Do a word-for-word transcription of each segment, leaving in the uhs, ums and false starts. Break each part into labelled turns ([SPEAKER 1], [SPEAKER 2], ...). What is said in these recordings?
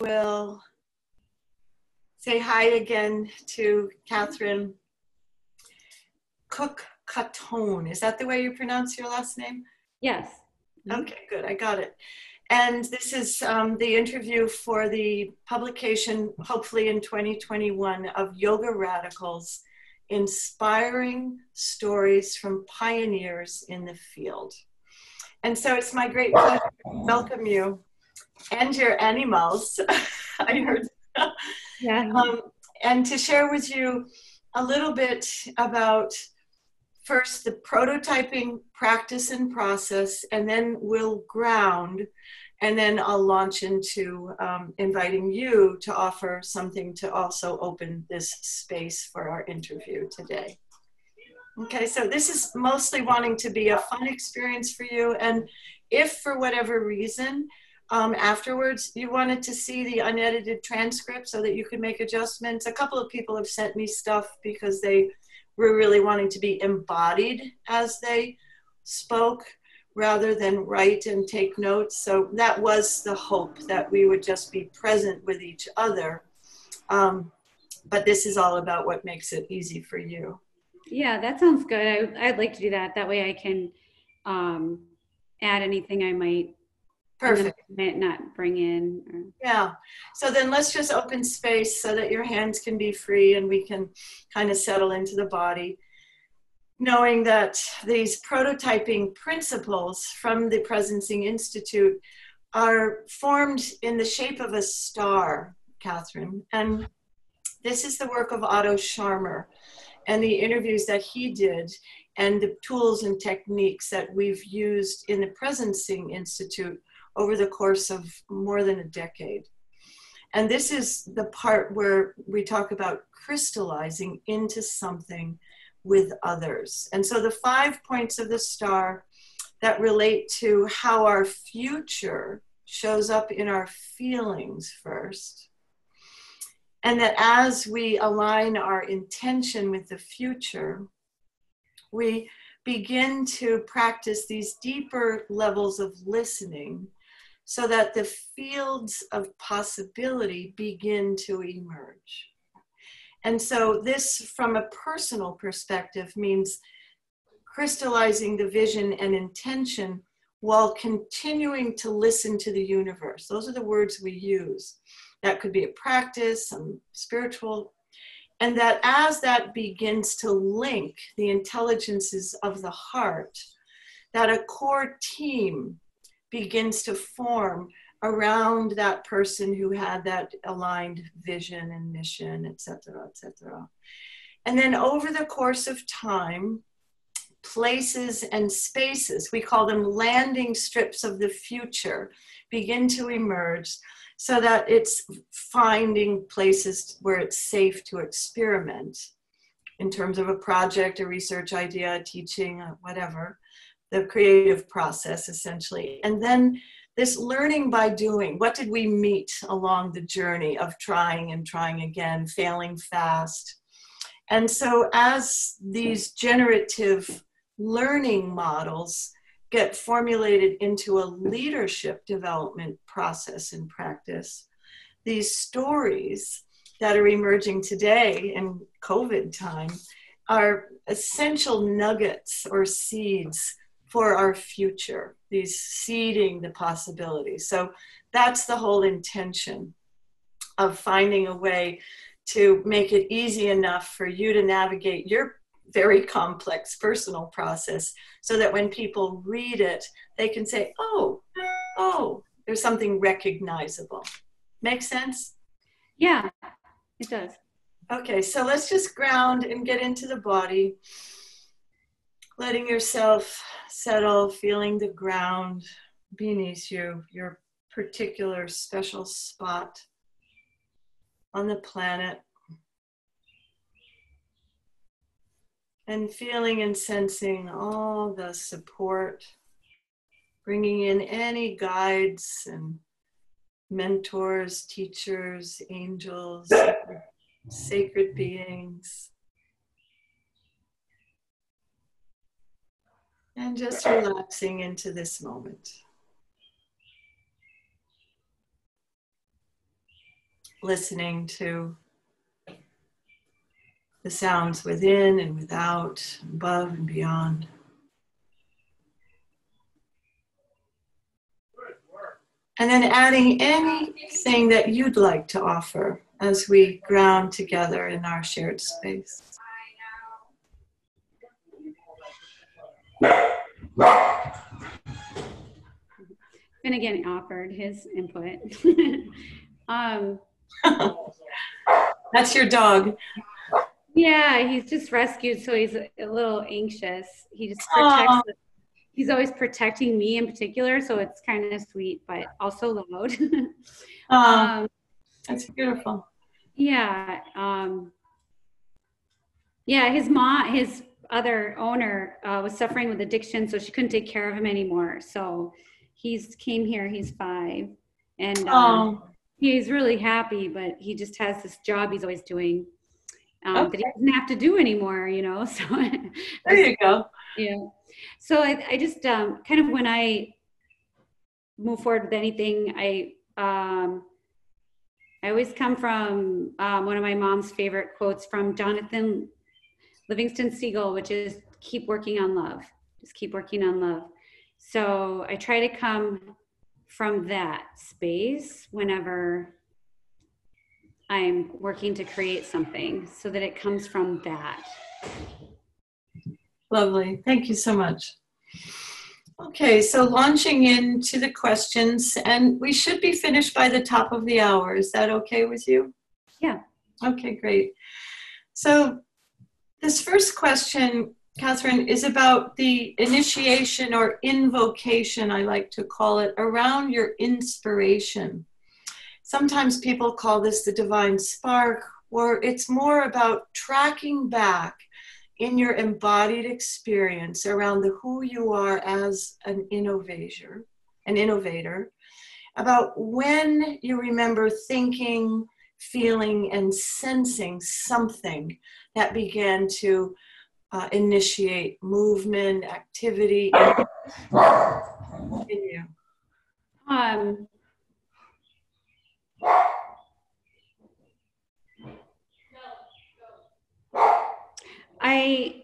[SPEAKER 1] will say hi again to Catherine Cook-Catone. Is that the way you pronounce your last name?
[SPEAKER 2] Yes.
[SPEAKER 1] Okay, good. I got it. And this is um, the interview for the publication, hopefully in twenty twenty-one, of Yoga Radicals, Inspiring Stories from Pioneers in the Field. And so it's my great pleasure to welcome you and your animals, I heard,
[SPEAKER 2] Yeah.
[SPEAKER 1] um, and to share with you a little bit about first the prototyping practice and process, and then we'll ground, and then I'll launch into um, inviting you to offer something to also open this space for our interview today. Okay, so this is mostly wanting to be a fun experience for you, and if for whatever reason um, afterwards you wanted to see the unedited transcript so that you could make adjustments, a couple of people have sent me stuff because they were really wanting to be embodied as they spoke rather than write and take notes. So that was the hope, that we would just be present with each other. Um, but this is all about what makes it easy for you.
[SPEAKER 2] Yeah, that sounds good. I, I'd like to do that. That way I can um, add anything I might,
[SPEAKER 1] Perfect.
[SPEAKER 2] might not bring in. Or...
[SPEAKER 1] Yeah. So then let's just open space so that your hands can be free and we can kind of settle into the body, knowing that these prototyping principles from the Presencing Institute are formed in the shape of a star, Catherine. And this is the work of Otto Scharmer and the interviews that he did and the tools and techniques that we've used in the Presencing Institute over the course of more than a decade. And this is the part where we talk about crystallizing into something with others. And so the five points of the star that relate to how our future shows up in our feelings first. And that as we align our intention with the future, we begin to practice these deeper levels of listening so that the fields of possibility begin to emerge. And so this, from a personal perspective, means crystallizing the vision and intention while continuing to listen to the universe. Those are the words we use. That could be a practice, some spiritual, and that as that begins to link the intelligences of the heart, that a core team begins to form around that person who had that aligned vision and mission, et cetera, et cetera. And then over the course of time, places and spaces, we call them landing strips of the future, begin to emerge so that it's finding places where it's safe to experiment in terms of a project, a research idea, a teaching, whatever, the creative process essentially. And then this learning by doing. What did we meet along the journey of trying and trying again, failing fast? And so as these generative learning models get formulated into a leadership development process and practice, these stories that are emerging today in COVID time are essential nuggets or seeds for our future, these seeding the possibilities. So that's the whole intention of finding a way to make it easy enough for you to navigate your very complex personal process so that when people read it, they can say, oh, oh, there's something recognizable. Make sense?
[SPEAKER 2] Yeah, it does.
[SPEAKER 1] Okay, so let's just ground and get into the body, letting yourself settle, feeling the ground beneath you, your particular special spot on the planet. And feeling and sensing all the support, bringing in any guides and mentors, teachers, angels, sacred beings. And just relaxing into this moment. listening to the sounds within and without, above and beyond. And then adding anything that you'd like to offer as we ground together in our shared space.
[SPEAKER 2] And again, offered his input. um,
[SPEAKER 1] That's your dog.
[SPEAKER 2] Yeah, he's just rescued, so he's a, a little anxious. He just protects.
[SPEAKER 1] Aww.
[SPEAKER 2] He's always protecting me in particular, so it's kind of sweet, but also loud.
[SPEAKER 1] um,
[SPEAKER 2] um,
[SPEAKER 1] that's beautiful.
[SPEAKER 2] Yeah. Um, yeah, his mom, his other owner uh, was suffering with addiction, so she couldn't take care of him anymore. So he's came here, he's five, and um, he's really happy, but he just has this job he's always doing um, okay. that he doesn't have to do anymore, you know? So
[SPEAKER 1] there you go.
[SPEAKER 2] Yeah. So I, I just um, kind of, when I move forward with anything, I, um, I always come from um, one of my mom's favorite quotes from Jonathan Livingston Seagull, which is keep working on love. Just keep working on love. So I try to come from that space whenever I'm working to create something, so that it comes from that.
[SPEAKER 1] Lovely. Thank you so much. Okay, so launching into the questions, and we should be finished by the top of the hour. Is that okay with you?
[SPEAKER 2] Yeah.
[SPEAKER 1] Okay, great. So this first question, Catherine, is about the initiation or invocation, I like to call it, around your inspiration. Sometimes people call this the divine spark, or it's more about tracking back in your embodied experience around the who you are as an innovator, an innovator, about when you remember thinking, feeling, and sensing something that began to uh, initiate movement, activity in you.
[SPEAKER 2] Um, I,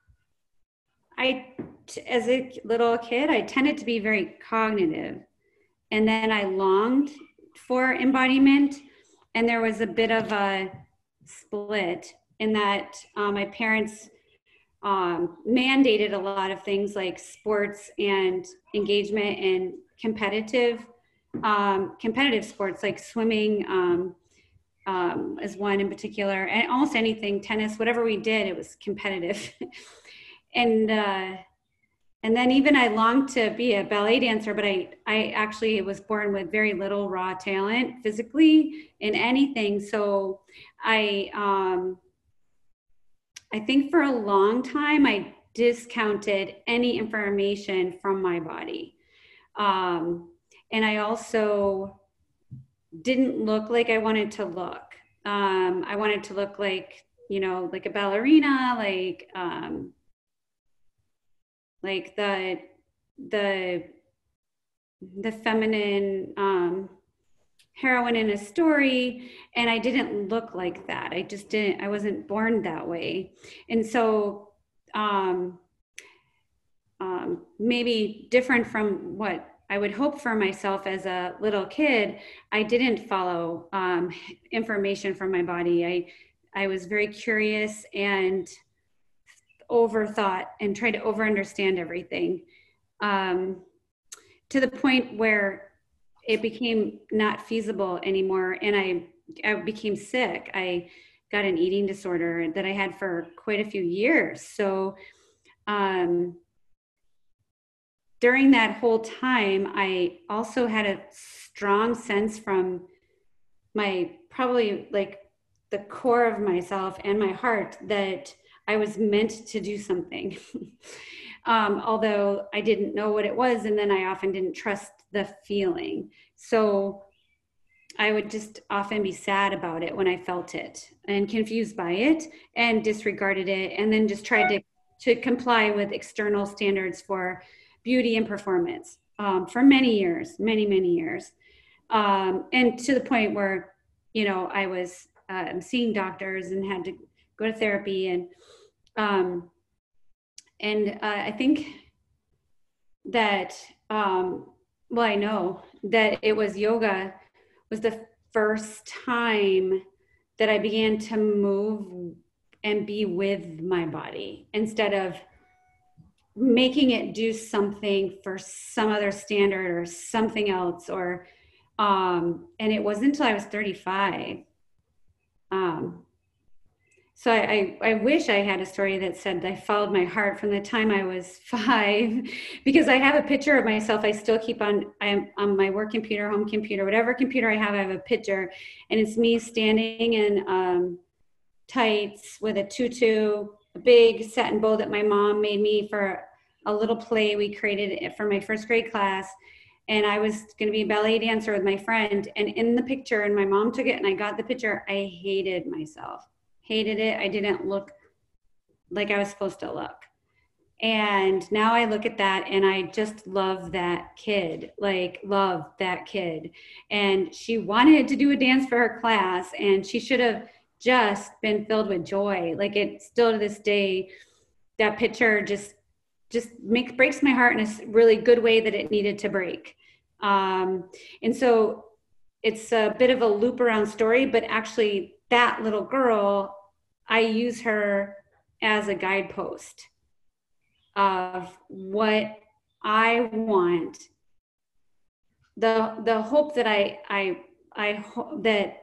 [SPEAKER 2] I, as a little kid, I tended to be very cognitive, and then I longed for embodiment, and there was a bit of a split in that um, my parents um, mandated a lot of things like sports and engagement in competitive, um, competitive sports like swimming, um, um, as one in particular, and almost anything, tennis, whatever we did, it was competitive. and uh, and then even I longed to be a ballet dancer, but I, I actually was born with very little raw talent physically in anything. So I, um, I think for a long time, I discounted any information from my body. Um, and I also didn't look like I wanted to look. Um, I wanted to look like, you know, like a ballerina, like, um, like the, the, the feminine, um, heroine in a story. And I didn't look like that. I just didn't, I wasn't born that way. And so, um, um, maybe different from what I would hope for myself as a little kid, I didn't follow um, information from my body. I, I was very curious and overthought and tried to over understand everything, um, to the point where it became not feasible anymore. And I, I became sick. I got an eating disorder that I had for quite a few years. So, um, during that whole time, I also had a strong sense from my, probably like the core of myself and my heart, that I was meant to do something. um, although I didn't know what it was. And then I often didn't trust the feeling. So I would just often be sad about it when I felt it and confused by it and disregarded it. And then just tried to, to comply with external standards for beauty and performance um, for many years, many, many years. Um, and to the point where you know, I was uh, seeing doctors and had to go to therapy. And, um, and uh, I think that, um, well, I know that it was yoga was the first time that I began to move and be with my body instead of making it do something for some other standard or something else. Or, um, and it wasn't until I was thirty-five. Um, so I, I, I wish I had a story that said I followed my heart from the time I was five, because I have a picture of myself. I still keep on, I'm on my work computer, home computer, whatever computer I have, I have a picture, and it's me standing in um, tights with a tutu, a big satin bow that my mom made me for a little play we created for my first grade class. And I was going to be a ballet dancer with my friend. And in the picture, and my mom took it and I got the picture, I hated myself, hated it. I didn't look like I was supposed to look. And now I look at that and I just love that kid, like love that kid. And she wanted to do a dance for her class, and she should have just been filled with joy. Like, it still to this day, that picture just just makes breaks my heart in a really good way that it needed to break. Um, and so it's a bit of a loop around story, but actually that little girl, I use her as a guidepost of what I want. The the hope that I I I hope that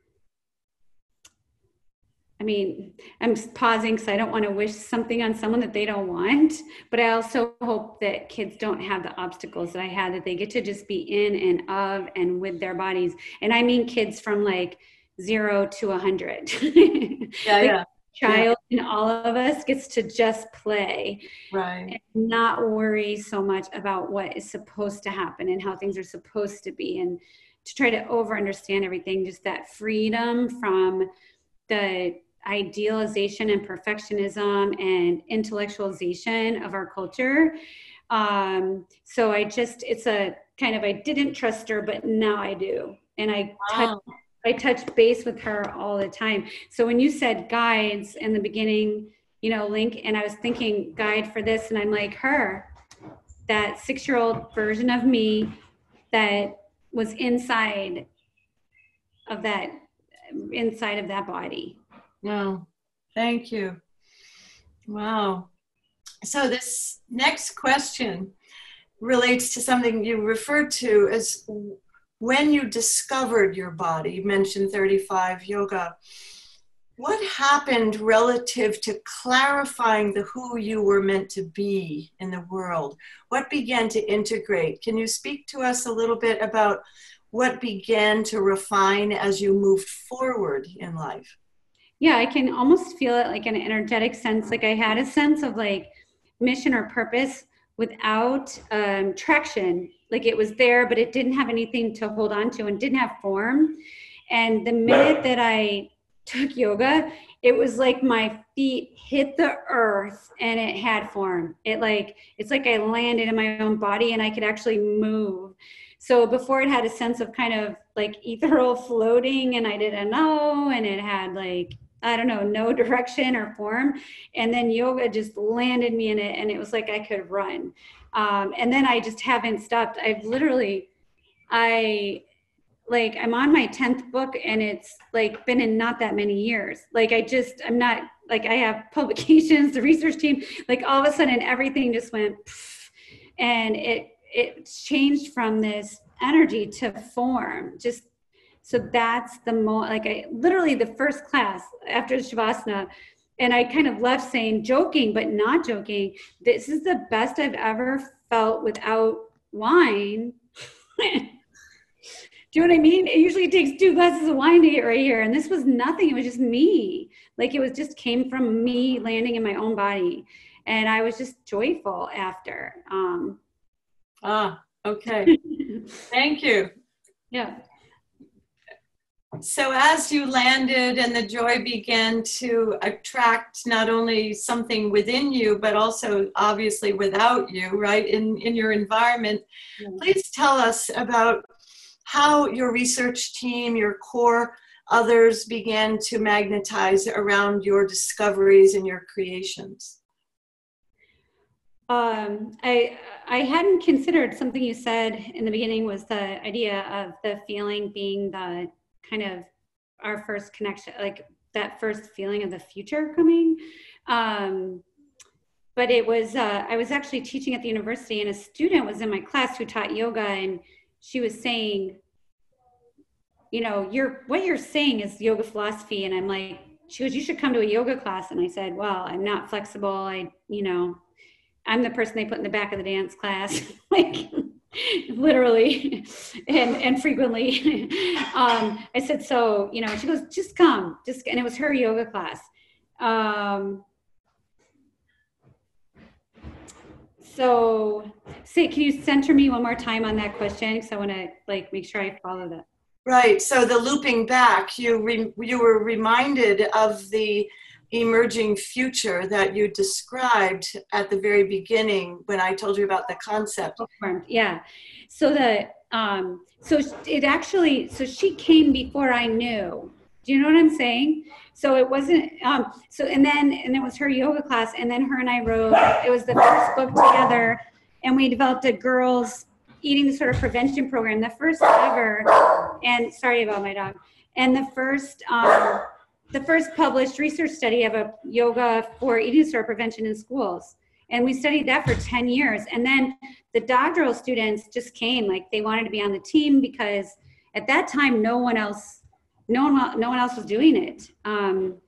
[SPEAKER 2] I mean, I'm pausing because I don't want to wish something on someone that they don't want, but I also hope that kids don't have the obstacles that I had, that they get to just be in and of and with their bodies. And I mean kids from like zero to a hundred.
[SPEAKER 1] Yeah,
[SPEAKER 2] like
[SPEAKER 1] yeah.
[SPEAKER 2] Child yeah. in all of us gets to just play,
[SPEAKER 1] right,
[SPEAKER 2] and not worry so much about what is supposed to happen and how things are supposed to be, and to try to over understand everything. Just that freedom from the idealization and perfectionism and intellectualization of our culture. Um, so I just, it's a kind of, I didn't trust her, but now I do. And I
[SPEAKER 1] wow.
[SPEAKER 2] touch, I touch base with her all the time. So when you said guides in the beginning, you know, Link, and I was thinking guide for this, and I'm like, her, that six-year-old version of me that was inside of that, inside of that body.
[SPEAKER 1] Wow, thank you. Wow. So this next question relates to something you referred to as when you discovered your body. You mentioned thirty-five yoga. What happened relative to clarifying the who you were meant to be in the world? What began to integrate? Can you speak to us a little bit about what began to refine as you moved forward in life?
[SPEAKER 2] Yeah, I can almost feel it like an energetic sense. Like I had a sense of like mission or purpose without um, traction. Like it was there, but it didn't have anything to hold on to and didn't have form. And the minute that I took yoga, it was like my feet hit the earth and it had form. It like, it's like I landed in my own body and I could actually move. So before it had a sense of kind of like ethereal floating and I didn't know, and it had like, I don't know, no direction or form. And then yoga just landed me in it and it was like I could run. Um, and then I just haven't stopped. I've literally, I like, I'm on my tenth book and it's like been in not that many years. Like I just, I'm not, like I have publications, the research team, like all of a sudden everything just went pff, and it, it changed from this energy to form. Just so that's the mo like I literally the first class after the Shavasana, and I kind of left saying, joking but not joking, this is the best I've ever felt without wine. Do you know what I mean? It usually takes two glasses of wine to get right here, and this was nothing. It was just me. Like it was just came from me landing in my own body, and I was just joyful after. Um,
[SPEAKER 1] Ah, okay. Thank you.
[SPEAKER 2] Yeah.
[SPEAKER 1] So as you landed and the joy began to attract not only something within you, but also obviously without you, right, in, in your environment, yeah. Please tell us about how your research team, your core others began to magnetize around your discoveries and your creations?
[SPEAKER 2] Um, I I hadn't considered something you said in the beginning was the idea of the feeling being the kind of our first connection, like that first feeling of the future coming. Um, but it was, uh, I was actually teaching at the university, and a student was in my class who taught yoga, and she was saying, you know, you're, what you're saying is yoga philosophy. And I'm like, she goes, you should come to a yoga class. And I said, well, I'm not flexible. I, you know, I'm the person they put in the back of the dance class, like literally and, and frequently. um, I said, so, you know, she goes, just come, just, and it was her yoga class. Um, so say, can you center me one more time on that question? Because I want to like make sure I follow that.
[SPEAKER 1] Right. So the looping back, you re, you were reminded of the emerging future that you described at the very beginning when I told you about the concept.
[SPEAKER 2] Yeah. So the um, so it actually so she came before I knew. Do you know what I'm saying? So it wasn't um, so and then and it was her yoga class, and then her and I wrote. It was the first book together, and we developed a girls' eating disorder prevention program, the first ever. And sorry about my dog. And the first. Um, the first published research study of a yoga for eating disorder prevention in schools. And we studied that for ten years. And then the doctoral students just came, like they wanted to be on the team because at that time, no one else, no one, no one else was doing it. Um,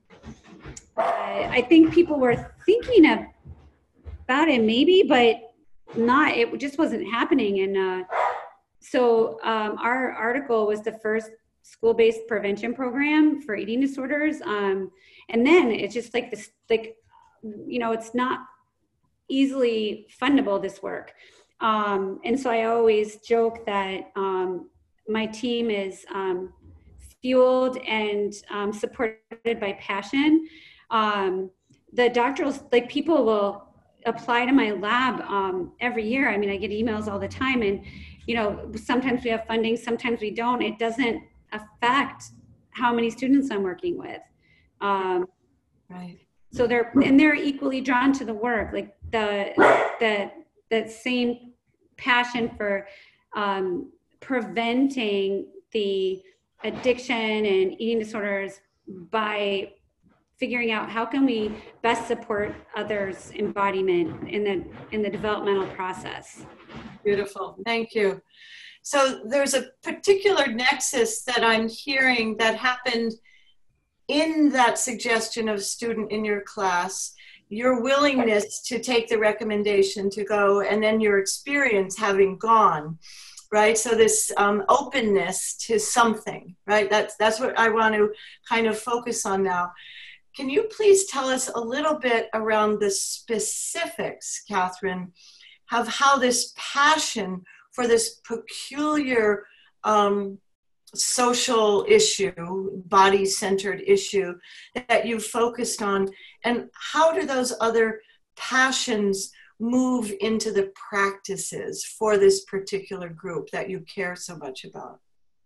[SPEAKER 2] I, I think people were thinking of, about it maybe, but not, it just wasn't happening. And uh, so um, our article was the first school-based prevention program for eating disorders. Um, and then it's just like this, like, you know, it's not easily fundable, this work. Um, and so I always joke that um, my team is um, fueled and um, supported by passion. Um, the doctorals, like people will apply to my lab um, every year. I mean, I get emails all the time, and, you know, sometimes we have funding, sometimes we don't. It doesn't affect how many students I'm working with. Um,
[SPEAKER 1] right.
[SPEAKER 2] So they're, and they're equally drawn to the work, like the, the, that same passion for um, preventing the addiction and eating disorders by figuring out how can we best support others' embodiment in the, in the developmental process.
[SPEAKER 1] Beautiful, thank you. So there's a particular nexus that I'm hearing that happened in that suggestion of student in your class, your willingness to take the recommendation to go, and then your experience having gone, right? So this um, openness to something, right? That's, that's what I want to kind of focus on now. Can you please tell us a little bit around the specifics, Catherine, of how this passion for this peculiar um, social issue, body-centered issue that you focused on, and how do those other passions move into the practices for this particular group that you care so much about?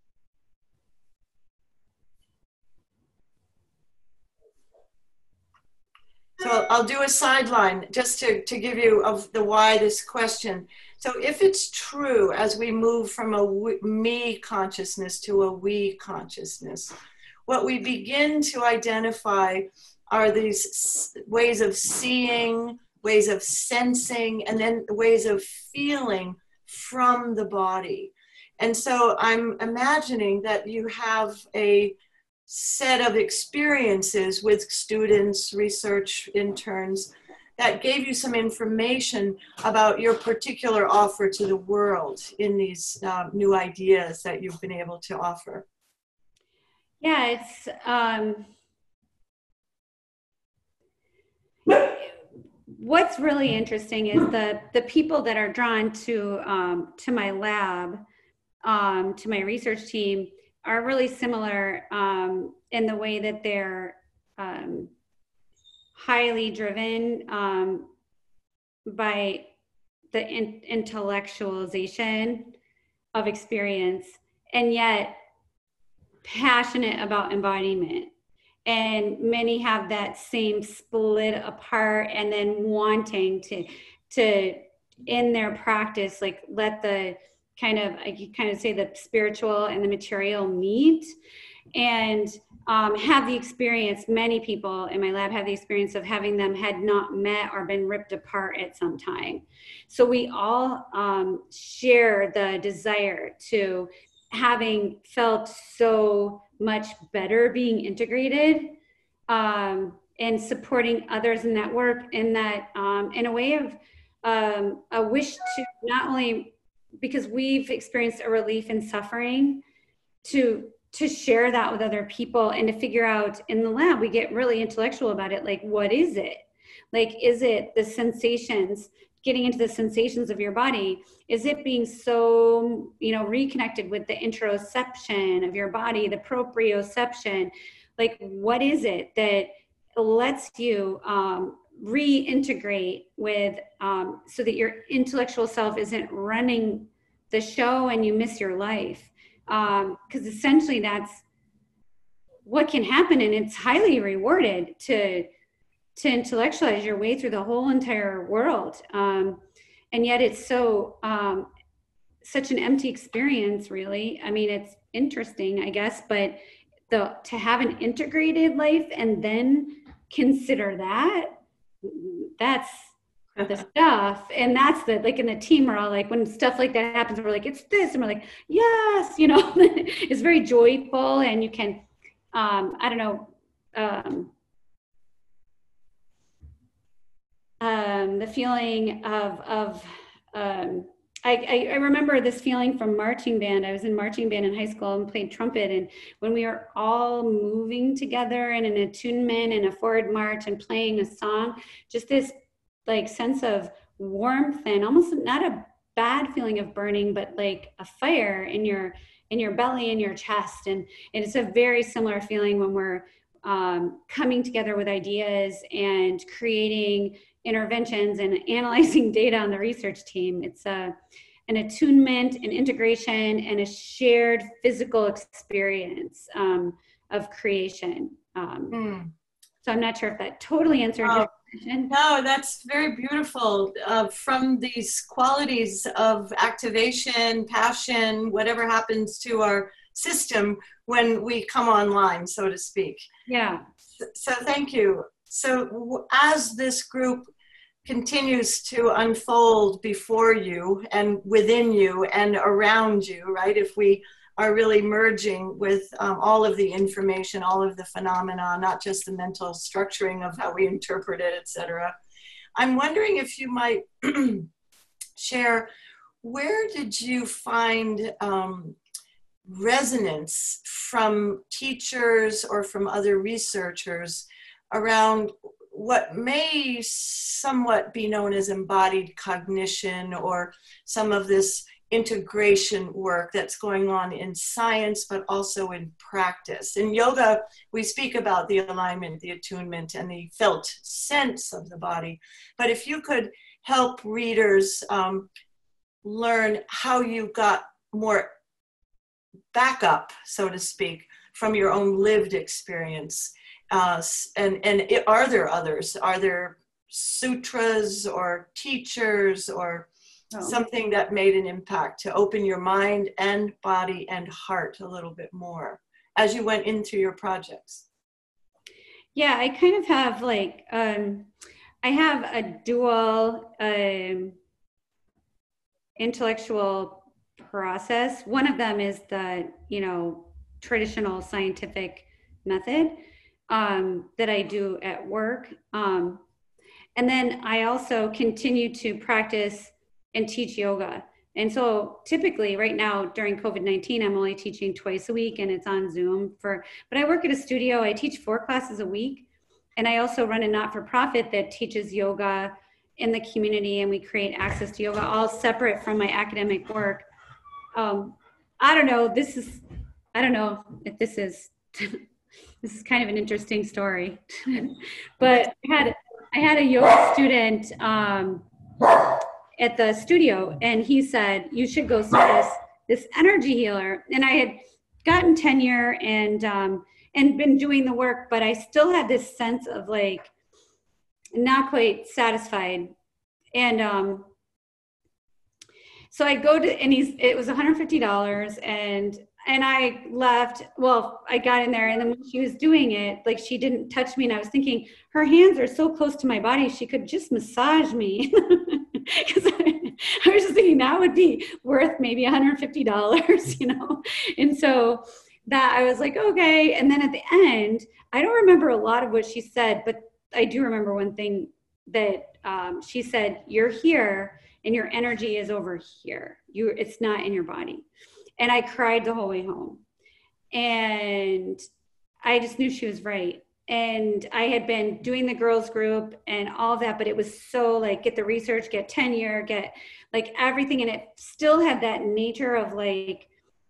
[SPEAKER 1] So I'll do a sideline just to, to give you of the why this question. So if it's true, as we move from a we, me consciousness to a we consciousness, what we begin to identify are these ways of seeing, ways of sensing, and then ways of feeling from the body. And so I'm imagining that you have a set of experiences with students, research interns, that gave you some information about your particular offer to the world in these uh, new ideas that you've been able to offer.
[SPEAKER 2] Yeah, it's, um, what's really interesting is the, the people that are drawn to, um, to my lab, um, to my research team, are really similar um, in the way that they're um, highly driven um, by the in intellectualization of experience. And yet passionate about embodiment. And many have that same split apart and then wanting to, to in their practice, like let the kind of, I kind of say the spiritual and the material meet, and um, have the experience, many people in my lab have the experience of having them had not met or been ripped apart at some time. So we all um, share the desire to having felt so much better being integrated um, and supporting others in that work, in that um, in a way of um, a wish to not only, because we've experienced a relief in suffering, to to share that with other people and to figure out in the lab, we get really intellectual about it. Like, what is it? Like, is it the sensations, getting into the sensations of your body? Is it being so, you know, reconnected with the interoception of your body, the proprioception? Like, what is it that lets you um, reintegrate with, um, so that your intellectual self isn't running the show and you miss your life? Um, because essentially that's what can happen, and it's highly rewarded to to intellectualize your way through the whole entire world. Um, and yet it's so um, such an empty experience, really. I mean, it's interesting, I guess, but the to have an integrated life and then consider that, that's the stuff. And that's the, like in the team, we're all like, when stuff like that happens, we're like, it's this, and we're like, yes, you know, it's very joyful. And you can, um, I don't know, um, um, the feeling of, of um, I, I, I remember this feeling from marching band. I was in marching band in high school and played trumpet. And when we were all moving together in an attunement and a forward march and playing a song, just this like sense of warmth and almost not a bad feeling of burning, but like a fire in your in your belly, in your chest. And, and it's a very similar feeling when we're um, coming together with ideas and creating interventions and analyzing data on the research team. It's a, an attunement, an integration, and a shared physical experience um, of creation. Um, mm. So I'm not sure if that totally answered oh. your question.
[SPEAKER 1] No, that's very beautiful. Uh, from these qualities of activation, passion, whatever happens to our system when we come online, so to speak.
[SPEAKER 2] Yeah.
[SPEAKER 1] So, so thank you. So as this group continues to unfold before you and within you and around you, right? If we are really merging with um, all of the information, all of the phenomena, not just the mental structuring of how we interpret it, et cetera. I'm wondering if you might share, where did you find um, resonance from teachers or from other researchers around what may somewhat be known as embodied cognition, or some of this integration work that's going on in science, but also in practice. In yoga, we speak about the alignment, the attunement, and the felt sense of the body. But if you could help readers um, learn how you got more backup, so to speak, from your own lived experience. Uh, and, and it, are there others? Are there sutras or teachers or oh. something that made an impact to open your mind and body and heart a little bit more as you went into your projects?
[SPEAKER 2] Yeah, I kind of have like, um, I have a dual um, intellectual process. One of them is the, you know, traditional scientific method um, that I do at work. Um, and then I also continue to practice and teach yoga. And so typically right now during COVID nineteen, I'm only teaching twice a week and it's on Zoom for, but I work at a studio. I teach four classes a week. And I also run a not-for-profit that teaches yoga in the community, and we create access to yoga all separate from my academic work. Um, I don't know, this is, I don't know if this is, this is kind of an interesting story, but I had, I had a yoga student um, at the studio, and he said, you should go see this, this energy healer. And I had, gotten tenure and, um, and been doing the work, but I still had this sense of like, not quite satisfied. And, um, so I go to, and he's, it was one hundred fifty dollars and, and I left, well, I got in there and then when she was doing it, like she didn't touch me and I was thinking her hands are so close to my body, she could just massage me. Because I, I was just thinking that would be worth maybe one hundred fifty dollars, you know? And so that I was like, okay. And then at the end, I don't remember a lot of what she said, but I do remember one thing that um, she said, you're here and your energy is over here. You, it's not in your body. And I cried the whole way home. And I just knew she was right. And I had been doing the girls group and all of that, but it was so like, get the research, get tenure, get like everything. And it still had that nature of like,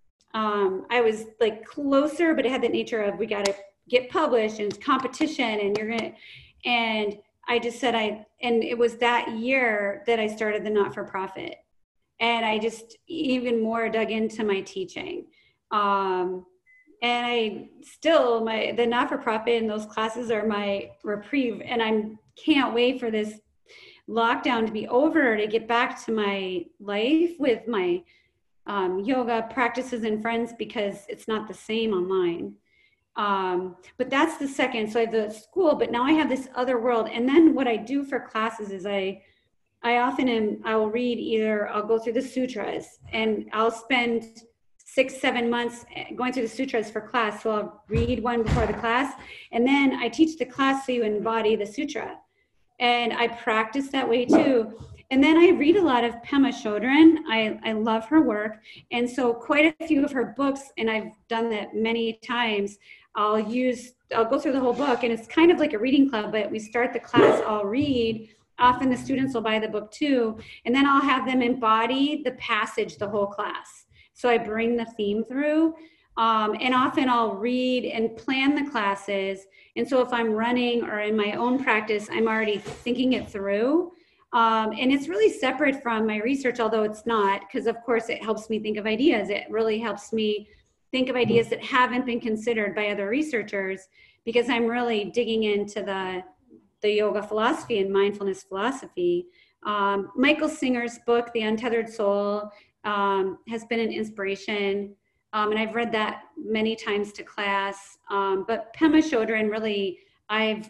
[SPEAKER 2] um, I was like closer, but it had that nature of, we got to get published and it's competition and you're going to, and I just said, I, and it was that year that I started the not-for-profit. And I just even more dug into my teaching. Um, and I still, my the not-for-profit and those classes are my reprieve. And I can't wait for this lockdown to be over to get back to my life with my um, yoga practices and friends because it's not the same online. Um, but that's the second. So I have the school, but now I have this other world. And then what I do for classes is I, I often am, I will read either, I'll go through the sutras and I'll spend six, seven months going through the sutras for class. So I'll read one before the class and then I teach the class so you embody the sutra. And I practice that way too. And then I read a lot of Pema Chodron. I, I love her work. And so quite a few of her books, and I've done that many times, I'll use, I'll go through the whole book and it's kind of like a reading club, but we start the class, I'll read, often the students will buy the book too, and then I'll have them embody the passage the whole class. So I bring the theme through, um, and often I'll read and plan the classes. And so if I'm running or in my own practice, I'm already thinking it through. Um, and it's really separate from my research, although it's not, because of course it helps me think of ideas. It really helps me think of ideas that haven't been considered by other researchers because I'm really digging into the, the yoga philosophy and mindfulness philosophy. Um, Michael Singer's book, The Untethered Soul, um, has been an inspiration. Um, and I've read that many times to class. Um, but Pema Chodron, really, I've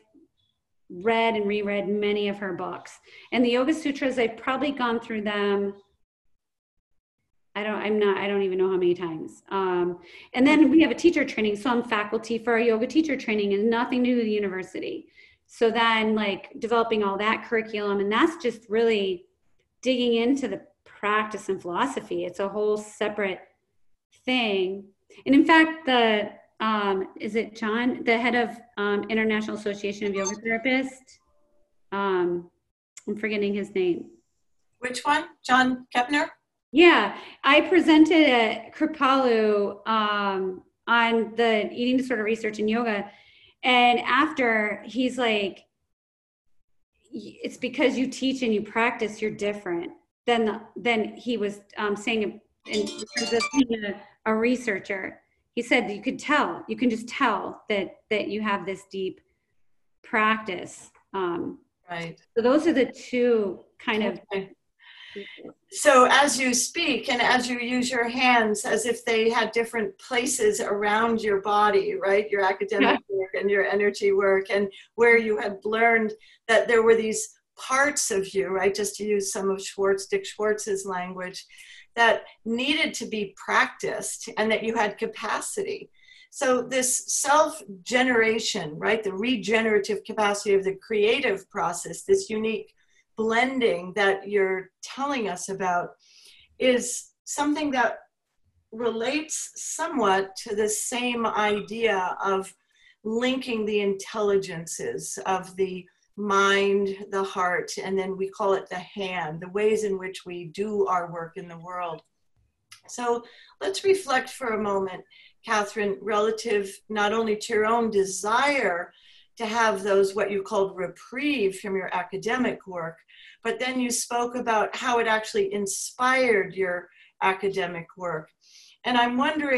[SPEAKER 2] read and reread many of her books. And the Yoga Sutras, I've probably gone through them, I don't, I'm not, I don't even know how many times. Um, and then we have a teacher training. So I'm faculty for a yoga teacher training and nothing to do with the university. So then like developing all that curriculum, and that's just really digging into the practice and philosophy. It's a whole separate thing. And in fact, the, um, is it John, the head of um, International Association of Yoga Therapists? Um, I'm forgetting his name.
[SPEAKER 1] Which one? John Kepner?
[SPEAKER 2] Yeah, I presented at Kripalu um, on the eating disorder research in yoga. And after, he's like, it's because you teach and you practice, you're different than, the, than he was um, saying in terms of being a, a researcher. He said you could tell, you can just tell that, that you have this deep practice. Um,
[SPEAKER 1] right.
[SPEAKER 2] So those are the two kind of.
[SPEAKER 1] Okay. So as you speak and as you use your hands as if they had different places around your body, right? Your academic yeah. work and your energy work, and where you had learned that there were these parts of you, right? Just to use some of Schwartz, Dick Schwartz's language, that needed to be practiced and that you had capacity. So this self-generation, right? The regenerative capacity of the creative process, this unique blending that you're telling us about, is something that relates somewhat to the same idea of linking the intelligences of the mind, the heart, and then we call it the hand, the ways in which we do our work in the world. So let's reflect for a moment, Catherine, relative not only to your own desire to have those, what you called reprieve from your academic work, but then you spoke about how it actually inspired your academic work. And I'm wondering,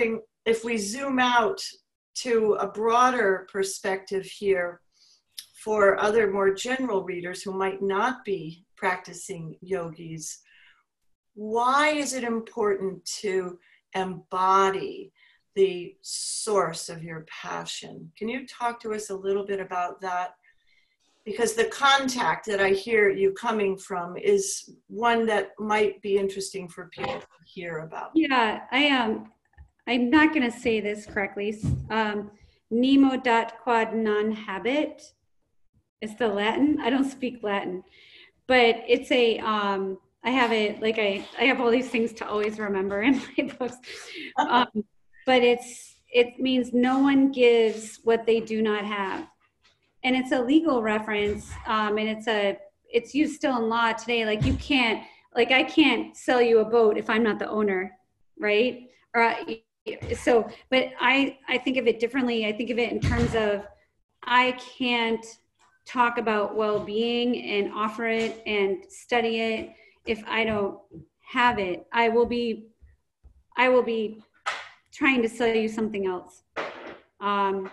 [SPEAKER 1] if we zoom out to a broader perspective here for other more general readers who might not be practicing yogis, why is it important to embody the source of your passion? Can you talk to us a little bit about that? Because the contact that I hear you coming from is one that might be interesting for people to hear about.
[SPEAKER 2] Yeah, I am. Um, I'm not going to say this correctly. Um, Nemo dat quod non habet is the Latin. I don't speak Latin, but it's a, um, I have it, like I, I have all these things to always remember in my books. Um, but it's, it means no one gives what they do not have. And it's a legal reference. Um, and it's a, it's used still in law today. Like you can't, like I can't sell you a boat if I'm not the owner, right? Or I, so, but I, I think of it differently. I think of it in terms of, I can't talk about well-being and offer it and study it if I don't have it. I will be, I will be trying to sell you something else. Um,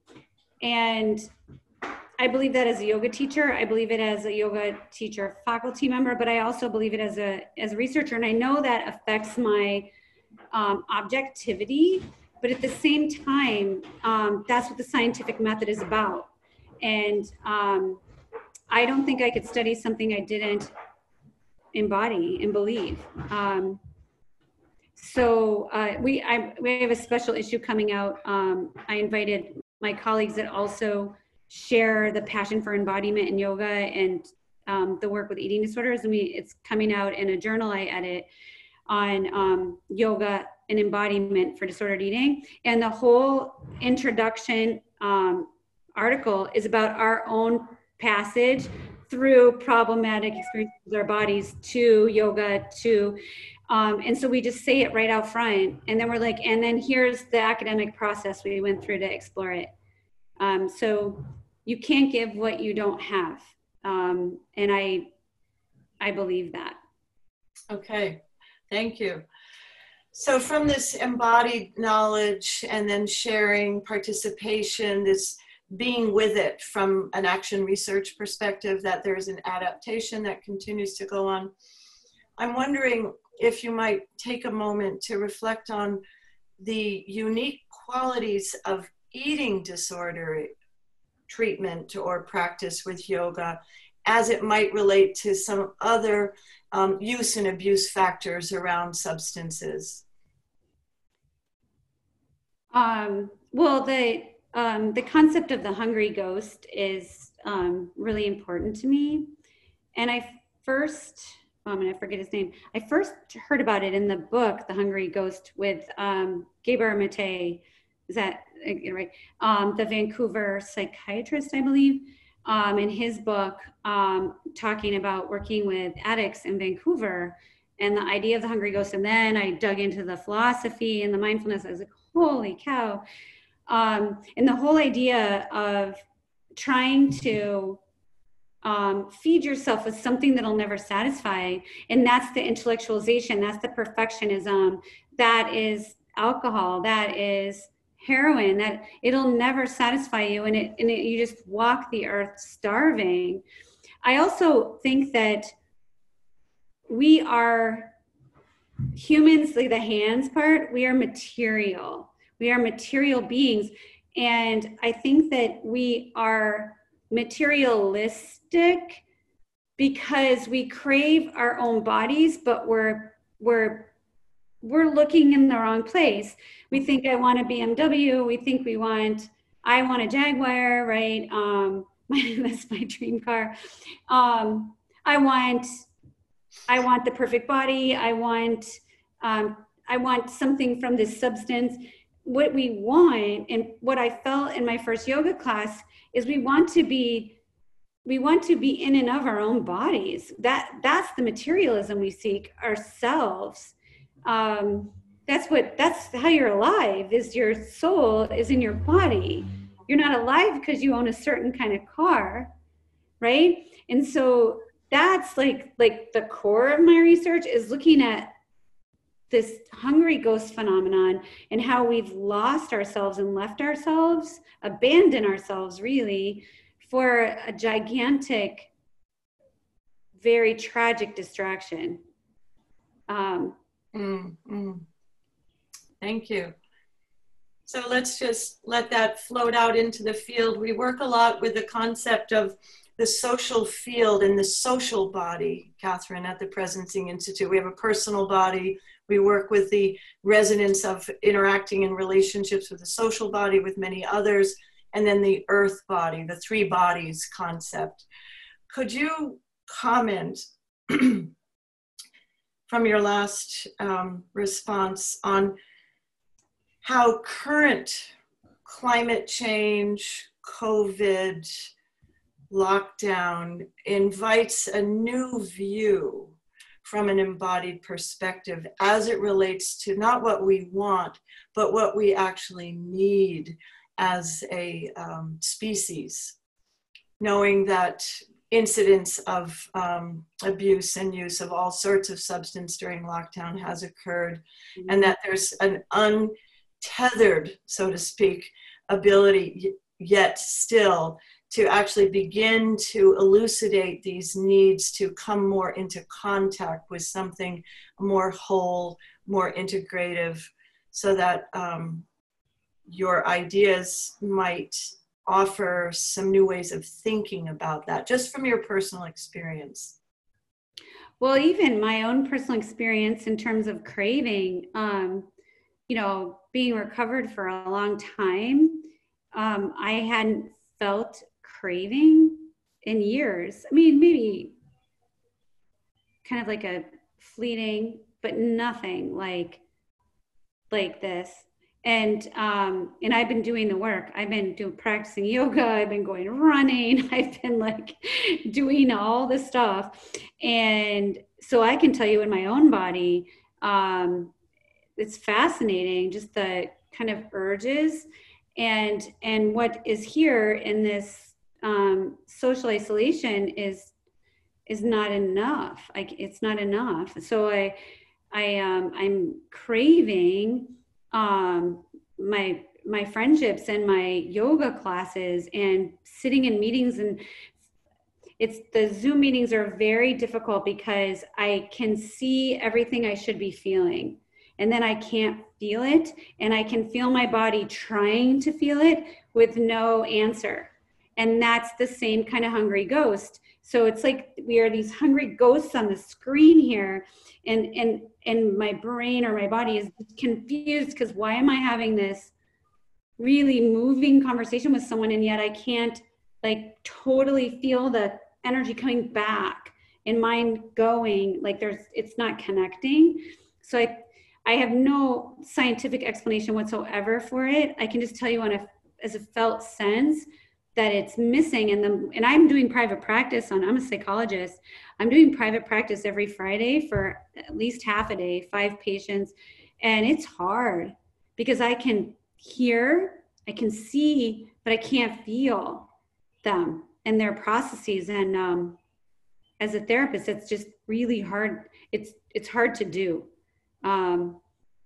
[SPEAKER 2] and I believe that as a yoga teacher, I believe it as a yoga teacher faculty member, but I also believe it as a, as a researcher. And I know that affects my um, objectivity, but at the same time, um, that's what the scientific method is about. And um, I don't think I could study something I didn't embody and believe. Um, so uh, we, I, we have a special issue coming out. Um, I invited my colleagues that also share the passion for embodiment in yoga and um, the work with eating disorders. And we, it's coming out in a journal I edit on um, yoga and embodiment for disordered eating. And the whole introduction um, article is about our own passage through problematic experiences with our bodies to yoga, to, um, and so we just say it right out front. And then we're like, and then here's the academic process we went through to explore it. Um, so you can't give what you don't have. Um, and I, I believe that.
[SPEAKER 1] Okay, thank you. So from this embodied knowledge and then sharing, participation, this being with it from an action research perspective, that there's an adaptation that continues to go on. I'm wondering if you might take a moment to reflect on the unique qualities of eating disorder treatment or practice with yoga as it might relate to some other um, use and abuse factors around substances.
[SPEAKER 2] Um, well, the Um, the concept of the hungry ghost is um, really important to me. And I first, oh, I'm going to forget his name. I first heard about it in the book, The Hungry Ghost, with um, Gabor Mate, is that right? Um, the Vancouver psychiatrist, I believe, um, in his book, um, talking about working with addicts in Vancouver and the idea of the hungry ghost. And then I dug into the philosophy and the mindfulness. I was like, holy cow. Um, and the whole idea of trying to um, feed yourself with something that'll never satisfy. And that's the intellectualization, that's the perfectionism, that is alcohol, that is heroin, that it'll never satisfy you. And, it, and it, you just walk the earth starving. I also think that we are humans, like the hands part, we are material. We are material beings. And I think that we are materialistic because we crave our own bodies, but we're, we're, we're looking in the wrong place. We think I want a B M W. We think we want, I want a Jaguar, right? Um, that's my dream car. Um, I want, I want the perfect body. I want, um, I want something from this substance. What we want, and what I felt in my first yoga class, is we want to be, we want to be in and of our own bodies. That that's the materialism we seek ourselves. Um, that's what, that's how you're alive, is your soul is in your body. You're not alive because you own a certain kind of car, right? And so that's like, like the core of my research is looking at this hungry ghost phenomenon and how we've lost ourselves and left ourselves, abandoned ourselves really for a gigantic, very tragic distraction. Um,
[SPEAKER 1] mm, mm. Thank you. So let's just let that float out into the field. We work a lot with the concept of the social field and the social body, Catherine, at the Presencing Institute. We have a personal body. We work with the resonance of interacting in relationships with the social body, with many others, and then the earth body, the three bodies concept. Could you comment from your last um, response on how current climate change, COVID, lockdown invites a new view from an embodied perspective as it relates to not what we want, but what we actually need as a um, species, knowing that incidents of um, abuse and use of all sorts of substance during lockdown has occurred, mm-hmm. and that there's an untethered, so to speak, ability yet still to actually begin to elucidate these needs to come more into contact with something more whole, more integrative, so that um, your ideas might offer some new ways of thinking about that, just from your personal experience.
[SPEAKER 2] Well, even my own personal experience in terms of craving, um, you know, being recovered for a long time, um, I hadn't felt craving in years. I mean, maybe kind of like a fleeting, but nothing like like this. And um, and I've been doing the work. I've been doing practicing yoga. I've been going running. I've been like doing all this stuff. And so I can tell you in my own body, um, it's fascinating, just the kind of urges and and what is here in this um, social isolation is is not enough. Like it's not enough. So I I um, I'm craving um, my my friendships and my yoga classes and sitting in meetings, and it's the Zoom meetings are very difficult because I can see everything I should be feeling. And then I can't feel it. And I can feel my body trying to feel it with no answer. And that's the same kind of hungry ghost. So it's like we are these hungry ghosts on the screen here. And and and my brain or my body is confused because why am I having this really moving conversation with someone and yet I can't like totally feel the energy coming back and mind going, like there's, it's not connecting. So I I have no scientific explanation whatsoever for it. I can just tell you on a, as a felt sense that it's missing. And the, and I'm doing private practice on, I'm a psychologist. I'm doing private practice every Friday for at least half a day, five patients. And it's hard because I can hear, I can see, but I can't feel them and their processes. And um, as a therapist, it's just really hard. It's, it's hard to do. Um,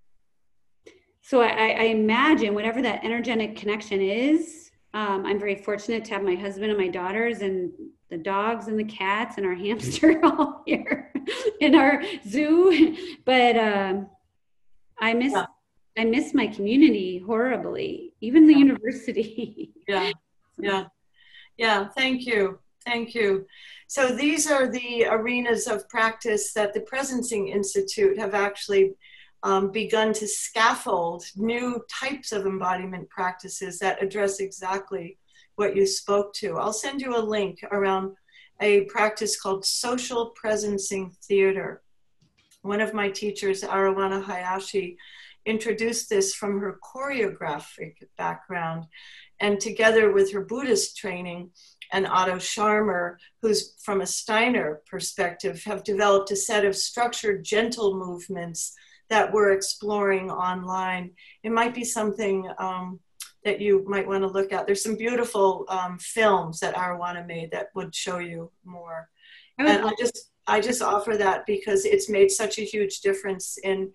[SPEAKER 2] so I, I imagine whatever that energetic connection is, um, I'm very fortunate to have my husband and my daughters and the dogs and the cats and our hamster all here in our zoo. But um, I miss, yeah. I miss my community horribly, even the yeah. university.
[SPEAKER 1] Yeah, yeah, yeah. Thank you. Thank you. So these are the arenas of practice that the Presencing Institute have actually um, begun to scaffold new types of embodiment practices that address exactly what you spoke to. I'll send you a link around a practice called Social Presencing Theater. One of my teachers, Arawana Hayashi, introduced this from her choreographic background, and together with her Buddhist training, and Otto Scharmer, who's from a Steiner perspective, have developed a set of structured, gentle movements that we're exploring online. It might be something um, that you might want to look at. There's some beautiful um, films that Arawana made that would show you more. And I just, I just offer that because it's made such a huge difference in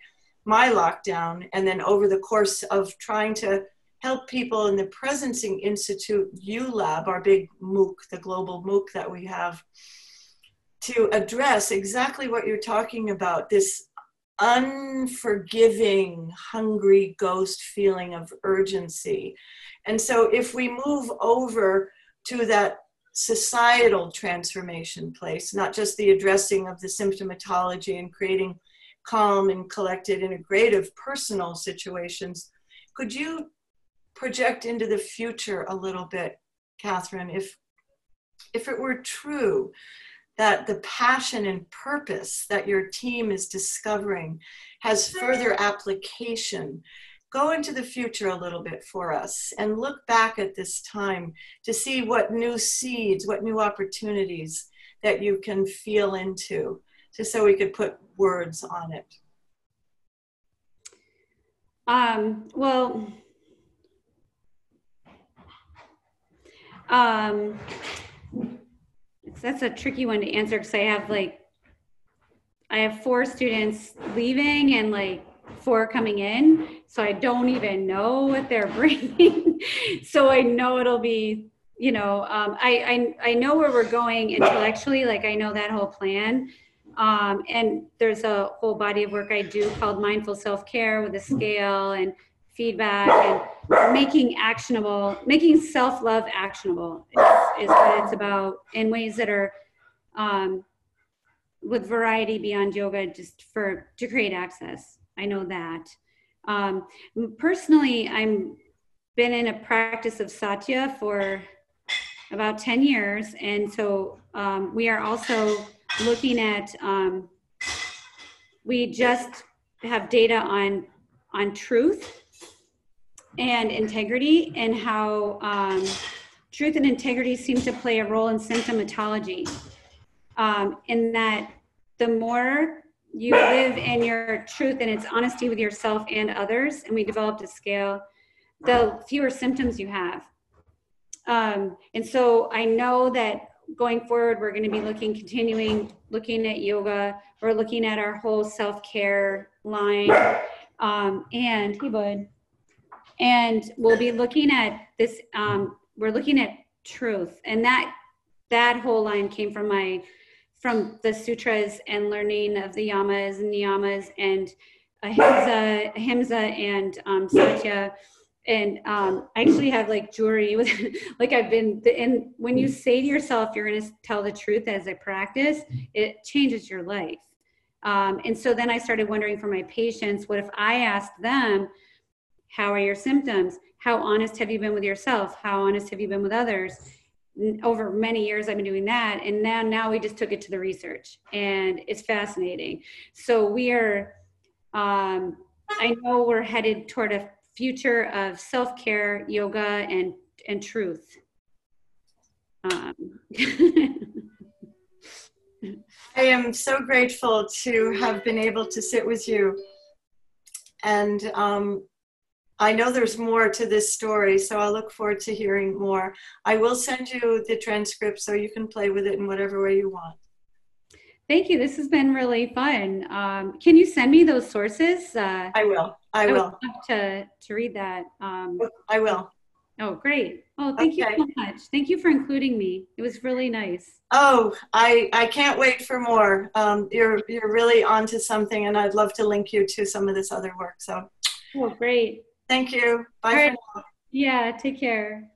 [SPEAKER 1] my lockdown, and then over the course of trying to help people in the Presencing Institute U Lab, our big MOOC, the global MOOC that we have, to address exactly what you're talking about, this unforgiving, hungry ghost feeling of urgency. And so if we move over to that societal transformation place, not just the addressing of the symptomatology and creating calm and collected, integrative personal situations, could you project into the future a little bit, Catherine, if, if it were true that the passion and purpose that your team is discovering has further application, go into the future a little bit for us and look back at this time to see what new seeds, what new opportunities that you can feel into, just so we could put words on it.
[SPEAKER 2] Um, well, um, that's a tricky one to answer because I have like, I have four students leaving and like four coming in. So I don't even know what they're bringing. So I know it'll be, you know, um, I, I, I know where we're going intellectually, like I know that whole plan. Um, and there's a whole body of work I do called Mindful Self-Care with a scale and feedback and making actionable, making self-love actionable is, is what it's about in ways that are um, with variety beyond yoga, just for to create access. I know that. Um, personally, I'm been in a practice of Satya for about ten years. And so um, we are also looking at, um, we just have data on, on truth and integrity, and how um, truth and integrity seem to play a role in symptomatology. Um, in that the more you live in your truth and its honesty with yourself and others, and we developed a scale, the fewer symptoms you have. Um, and so I know that going forward, we're going to be looking, continuing looking at yoga. We're looking at our whole self-care line. Um, and, hey, bud. And we'll be looking at this, um, we're looking at truth. And that, that whole line came from my, from the sutras and learning of the yamas and niyamas and ahimsa, ahimsa and um, satya. And um, I actually have like jewelry with, like I've been, and when you say to yourself, you're going to tell the truth as a practice, it changes your life. Um, and so then I started wondering for my patients, what if I asked them, how are your symptoms? How honest have you been with yourself? How honest have you been with others? Over many years, I've been doing that. And now, now we just took it to the research, and it's fascinating. So we are, um, I know we're headed toward a future of self-care, yoga, and, and truth. Um.
[SPEAKER 1] I am so grateful to have been able to sit with you. And um, I know there's more to this story, so I'll look forward to hearing more. I will send you the transcript so you can play with it in whatever way you want.
[SPEAKER 2] Thank you. This has been really fun. Um, can you send me those sources? Uh,
[SPEAKER 1] I will. I, I will.
[SPEAKER 2] would love to, to read that. Um,
[SPEAKER 1] I will.
[SPEAKER 2] Oh, great. Oh, thank okay. you so much. Thank you for including me. It was really nice.
[SPEAKER 1] Oh, I, I can't wait for more. Um, you're, you're really onto something, and I'd love to link you to some of this other work. So.
[SPEAKER 2] Oh, great.
[SPEAKER 1] Thank you. Bye
[SPEAKER 2] All
[SPEAKER 1] for
[SPEAKER 2] right.
[SPEAKER 1] now.
[SPEAKER 2] Yeah, take care.